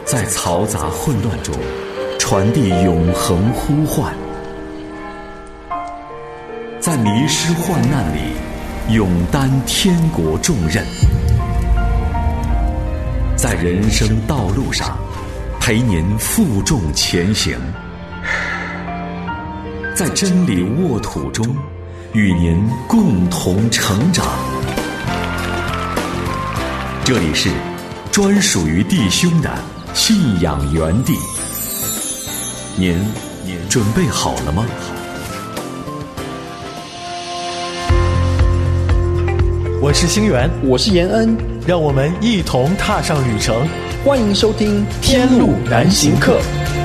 在嘈杂混乱中传递永恒呼唤，在迷失患难里勇担天国重任，在人生道路上陪您负重前行，在真理沃土中与您共同成长。这里是专属于弟兄的信仰园地，您准备好了吗？ 我是星源， 我是延恩， 让我们一同踏上旅程。 欢迎收听《天路难行客》。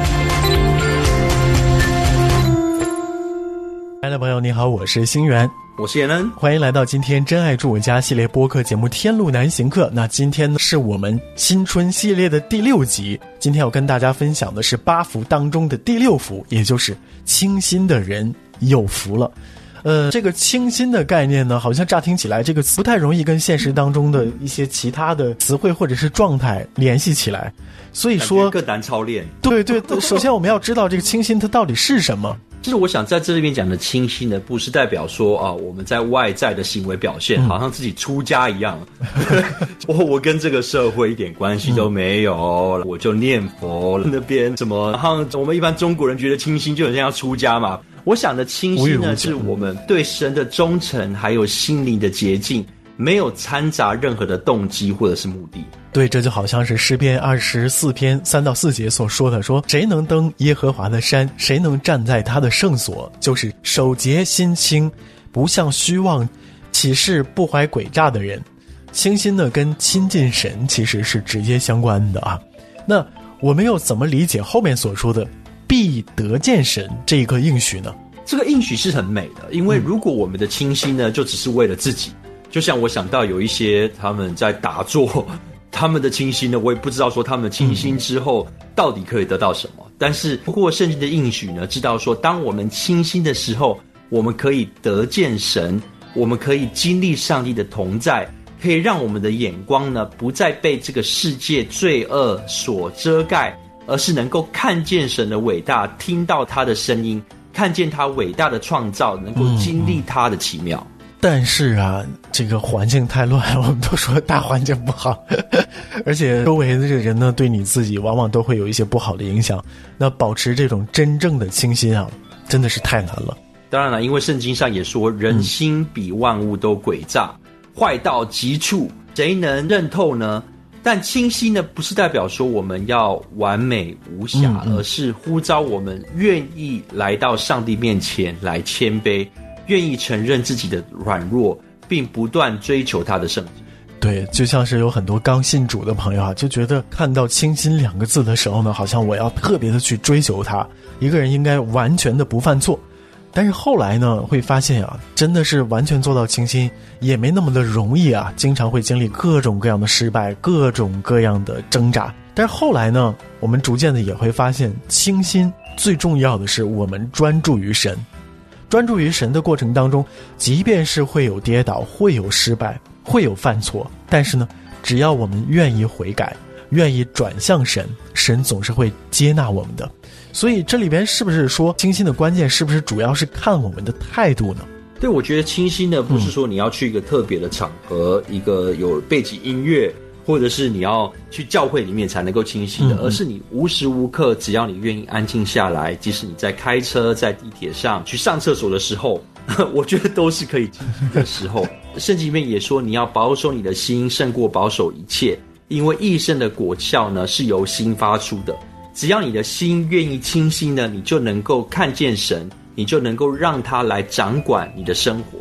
亲爱的朋友你好，我是星源， 我是延恩， 欢迎来到今天真爱住我家系列播客节目《天路难行客》。那今天呢是我们新春系列的第6集，今天要跟大家分享的是8福当中的第6福，也就是清心的人有福了。这个清心的概念呢，好像乍听起来这个词不太容易跟现实当中的一些其他的词汇或者是状态联系起来，所以说更难操练。 对，首先我们要知道这个清心它到底是什么。 就是我想在这里面讲的清心呢，不是代表说啊，我们在外在的行为表现好像自己出家一样，我跟这个社会一点关系都没有，我就念佛那边什么，然后我们一般中国人觉得清心就很像要出家嘛。我想的清心呢，是我们对神的忠诚，还有心灵的洁净，没有掺杂任何的动机或者是目的。 对，这就好像是诗篇24篇3到4节所说的，说谁能登耶和华的山，谁能站在他的圣所，就是手洁心清，不向虚妄，起誓不怀诡诈的人。清心呢跟亲近神其实是直接相关的啊。那我们又怎么理解后面所说的必得见神这个应许呢？ 这个应许是很美的，因为如果我们的清心呢就只是为了自己，就像我想到有一些他们在打坐，他们的清心呢，我也不知道说他们清心之后到底可以得到什么。但是不过圣经的应许呢，知道说当我们清心的时候，我们可以得见神，我们可以经历上帝的同在，可以让我们的眼光呢不再被这个世界罪恶所遮盖，而是能够看见神的伟大，听到他的声音，看见他伟大的创造，能够经历他的奇妙。 但是啊，这个环境太乱，我们都说大环境不好，而且周围的这个人呢，对你自己往往都会有一些不好的影响。那保持这种真正的清心啊，真的是太难了。 当然了，因为圣经上也说，人心比万物都诡诈，坏到极处，谁能认透呢？但清心呢，不是代表说我们要完美无瑕，而是呼召我们愿意来到上帝面前来谦卑，愿意承认自己的软弱，并不断追求他的圣洁。 对，就像是有很多刚信主的朋友啊，就觉得看到清心2个字的时候呢，好像我要特别的去追求它，一个人应该完全的不犯错。但是后来呢，会发现啊，真的是完全做到清心也没那么的容易啊，经常会经历各种各样的失败，各种各样的挣扎。但是后来呢，我们逐渐的也会发现，清心最重要的是我们专注于神。专注于神的过程当中，即便是会有跌倒，会有失败，会有犯错，但是呢，只要我们愿意悔改，愿意转向神，神总是会接纳我们的。所以这里边是不是说清心的关键是不是主要是看我们的态度呢？ 对，我觉得清心呢，不是说你要去一个特别的场合，一个有背景音乐，或者是你要去教会里面才能够清心的，而是你无时无刻，只要你愿意安静下来，即使你在开车，在地铁上，去上厕所的时候，我觉得都是可以清心的时候。圣经里面也说，你要保守你的心胜过保守一切，因为义生的果效呢是由心发出的。只要你的心愿意清心呢，你就能够看见神，你就能够让他来掌管你的生活。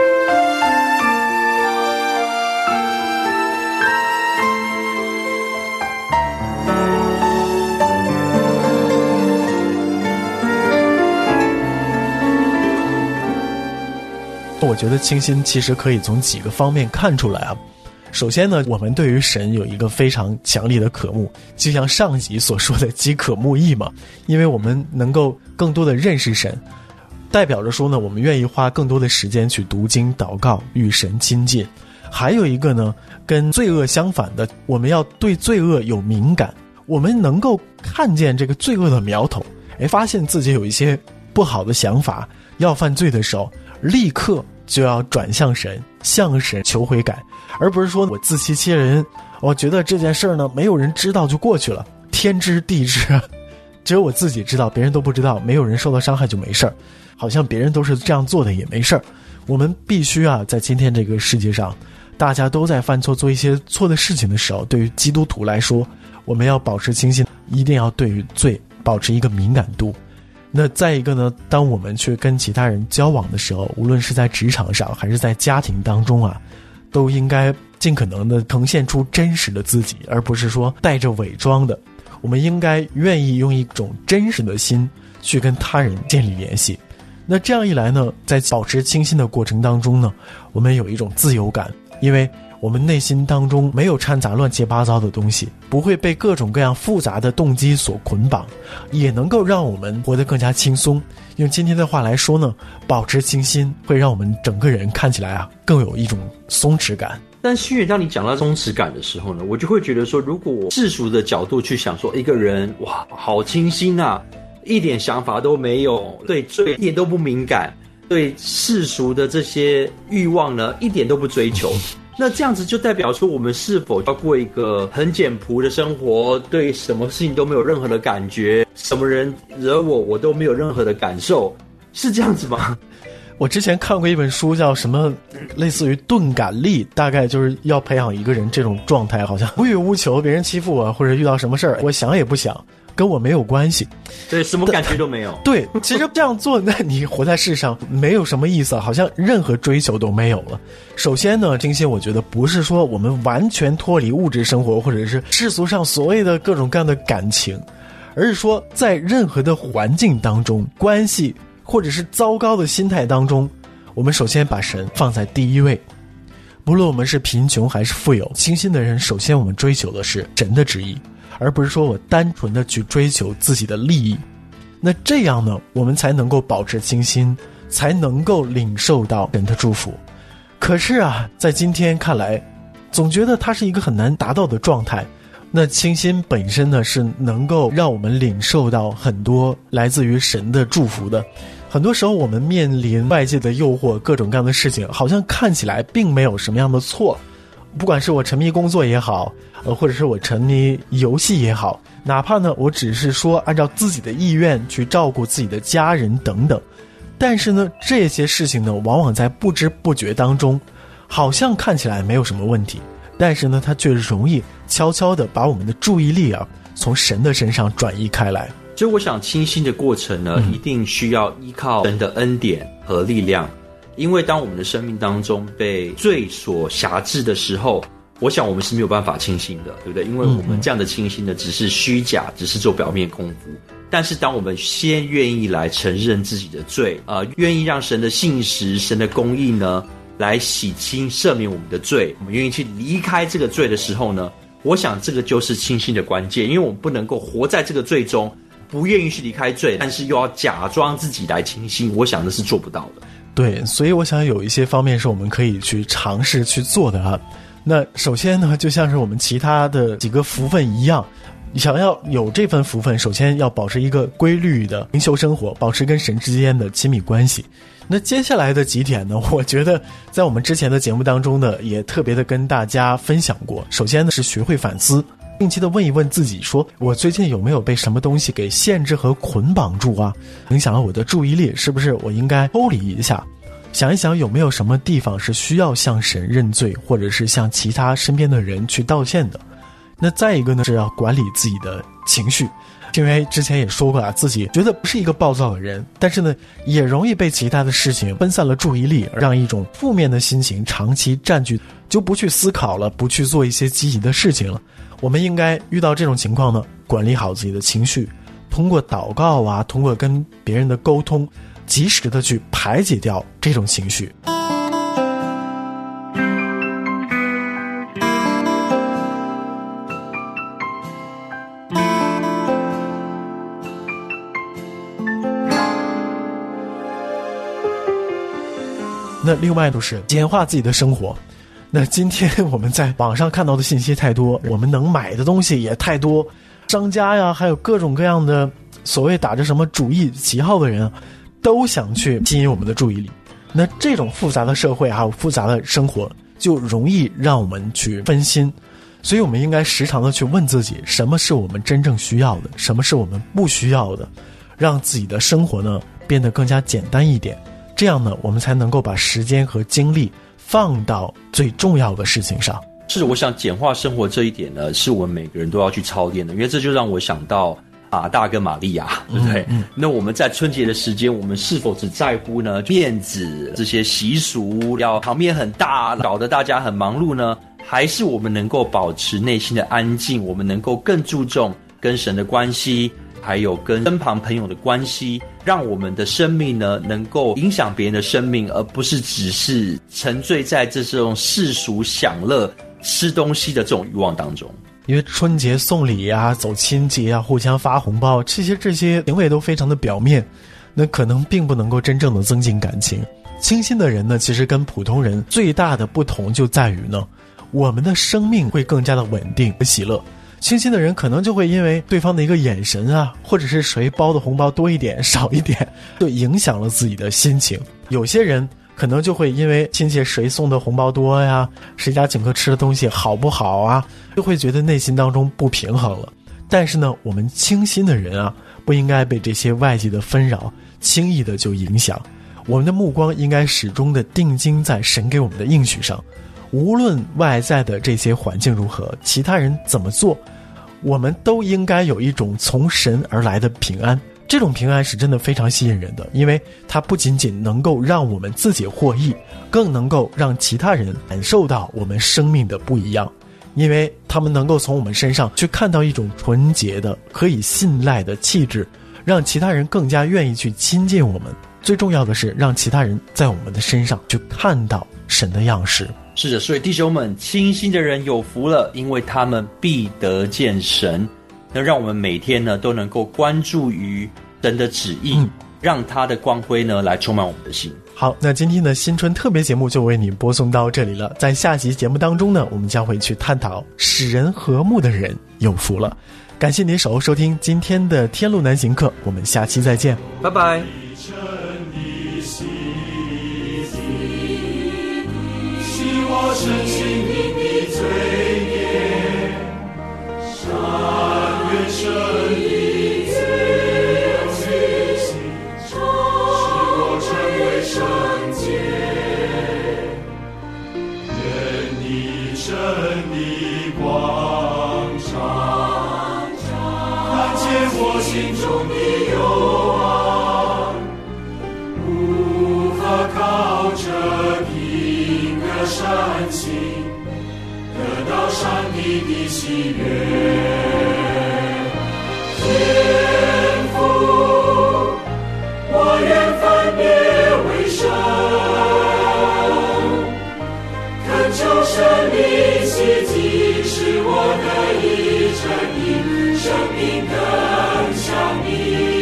我觉得清心其实可以从几个方面看出来啊。首先呢，我们对于神有一个非常强烈的渴慕，就像上集所说的饥渴慕义嘛，因为我们能够更多的认识神，代表着说呢，我们愿意花更多的时间去读经祷告，与神亲近。还有一个呢，跟罪恶相反的，我们要对罪恶有敏感， 我们能够看见这个罪恶的苗头，发现自己有一些不好的想法，要犯罪的时候，立刻就要转向神，向神求悔改，而不是说我自欺欺人，我觉得这件事呢没有人知道就过去了，天知地知，只有我自己知道，别人都不知道，没有人受到伤害就没事儿，好像别人都是这样做的也没事儿。我们必须在今天这个世界上，大家都在犯错，做一些错的事情的时候，对于基督徒来说，我们要保持清醒，一定要对于罪保持一个敏感度。那再一个呢，当我们去跟其他人交往的时候，无论是在职场上还是在家庭当中都应该尽可能的呈现出真实的自己，而不是说带着伪装的。我们应该愿意用一种真实的心去跟他人建立联系。那这样一来呢，在保持清新的过程当中呢，我们有一种自由感，因为我们内心当中没有掺杂乱七八糟的东西，不会被各种各样复杂的动机所捆绑，也能够让我们活得更加轻松。用今天的话来说呢，保持清新会让我们整个人看起来更有一种松弛感。 但新宇，当你讲到松弛感的时候呢，我就会觉得说，如果我世俗的角度去想说，一个人哇，好清新啊，一点想法都没有，对罪一点都不敏感，对世俗的这些欲望呢一点都不追求，那这样子就代表说，我们是否要过一个很简朴的生活，对什么事情都没有任何的感觉，什么人惹我都没有任何的感受，是这样子吗？ 我之前看过一本书叫什么类似于钝感力，大概就是要培养一个人这种状态，好像无欲无求，别人欺负我或者遇到什么事儿，我想也不想，跟我没有关系， 对，什么感觉都没有。 对，其实这样做，那你活在世上没有什么意思，好像任何追求都没有了。首先呢，清新我觉得不是说我们完全脱离物质生活或者是世俗上所谓的各种各样的感情，而是说在任何的环境当中，关系或者是糟糕的心态当中，我们首先把神放在第一位。不论我们是贫穷还是富有，清新的人首先我们追求的是神的旨意，而不是说我单纯的去追求自己的利益。那这样呢，我们才能够保持清新，才能够领受到神的祝福。可是在今天看来，总觉得它是一个很难达到的状态。那清新本身呢，是能够让我们领受到很多来自于神的祝福的。很多时候我们面临外界的诱惑，各种各样的事情，好像看起来并没有什么样的错。不管是我沉迷工作也好，或者是我沉迷游戏也好，哪怕呢我只是说按照自己的意愿去照顾自己的家人等等，但是呢这些事情呢，往往在不知不觉当中，好像看起来没有什么问题，但是呢它却容易悄悄地把我们的注意力从神的身上转移开来。 所以我想清新的过程呢，一定需要依靠神的恩典和力量。因为当我们的生命当中被罪所辖制的时候，我想我们是没有办法清新的，对不对？因为我们这样的清新呢，只是虚假，只是做表面功夫。但是当我们先愿意来承认自己的罪，愿意让神的信实、神的公义呢，来洗清、赦免我们的罪，我们愿意去离开这个罪的时候呢，我想这个就是清新的关键。因为我们不能够活在这个罪中，不愿意去离开罪，但是又要假装自己来清新，我想那是做不到的。 对，所以我想有一些方面是我们可以去尝试去做的那首先呢，就像是我们其他的几个福分一样，想要有这份福分，首先要保持一个规律的灵修生活，保持跟神之间的亲密关系。那接下来的几点呢，我觉得在我们之前的节目当中呢，也特别的跟大家分享过。首先呢，是学会反思，定期的问一问自己，说我最近有没有被什么东西给限制和捆绑住影响了我的注意力，是不是我应该抽离一下，想一想有没有什么地方是需要向神认罪，或者是向其他身边的人去道歉的。那再一个呢，是要管理自己的情绪，因为之前也说过自己觉得不是一个暴躁的人，但是呢也容易被其他的事情分散了注意力，让一种负面的心情长期占据，就不去思考了，不去做一些积极的事情了。我们应该遇到这种情况呢，管理好自己的情绪，通过祷告通过跟别人的沟通，及时的去排解掉这种情绪。那另外就是简化自己的生活。那今天我们在网上看到的信息太多，我们能买的东西也太多， 商家呀，还有各种各样的所谓打着什么主义旗号的人，都想去吸引我们的注意力。那这种复杂的社会还有复杂的生活，就容易让我们去分心。所以我们应该时常的去问自己，什么是我们真正需要的，什么是我们不需要的，让自己的生活呢变得更加简单一点。这样呢，我们才能够把时间和精力放到最重要的事情上。 是，我想简化生活这一点呢，是我们每个人都要去操练的，因为这就让我想到马大跟玛利亚，对不对？那我们在春节的时间，我们是否只在乎呢面子这些习俗，要场面很大，搞得大家很忙碌呢？还是我们能够保持内心的安静，我们能够更注重跟神的关系，还有跟身旁朋友的关系，让我们的生命呢能够影响别人的生命，而不是只是沉醉在这种世俗享乐、吃东西的这种欲望当中。 因为春节送礼啊、走亲戚啊、互相发红包，这些行为都非常的表面，那可能并不能够真正的增进感情。清心的人呢，其实跟普通人最大的不同就在于呢，我们的生命会更加的稳定和喜乐。清心的人可能就会因为对方的一个眼神啊，或者是谁包的红包多一点少一点，就影响了自己的心情。有些人可能就会因为亲戚谁送的红包多呀，谁家请客吃的东西好不好啊，就会觉得内心当中不平衡了。但是呢，我们清心的人啊，不应该被这些外界的纷扰轻易的就影响。我们的目光应该始终的定睛在神给我们的应许上，无论外在的这些环境如何，其他人怎么做，我们都应该有一种从神而来的平安。这种平安是真的非常吸引人的，因为它不仅仅能够让我们自己获益，更能够让其他人感受到我们生命的不一样，因为他们能够从我们身上去看到一种纯洁的、可以信赖的气质，让其他人更加愿意去亲近我们。最重要的是，让其他人在我们的身上去看到神的样式。 是的，所以弟兄们，清心的人有福了，因为他们必得见神。那让我们每天呢都能够关注于神的旨意，让他的光辉呢来充满我们的心。 好，那今天的新春特别节目就为你播送到这里了。在下集节目当中呢，我们将会去探讨使人和睦的人有福了。感谢您守候收听今天的天路南行课，我们下期再见， 拜拜。 我深信你的罪孽，善愿神的自信，使我成为圣洁。愿你真的光照，看见我心中的幽暗，无法靠着你善行得到上帝的喜悦，天父，我愿分别为圣，恳求神灵奇迹，使我得以真理，生命更像你。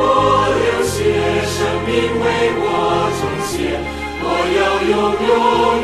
永远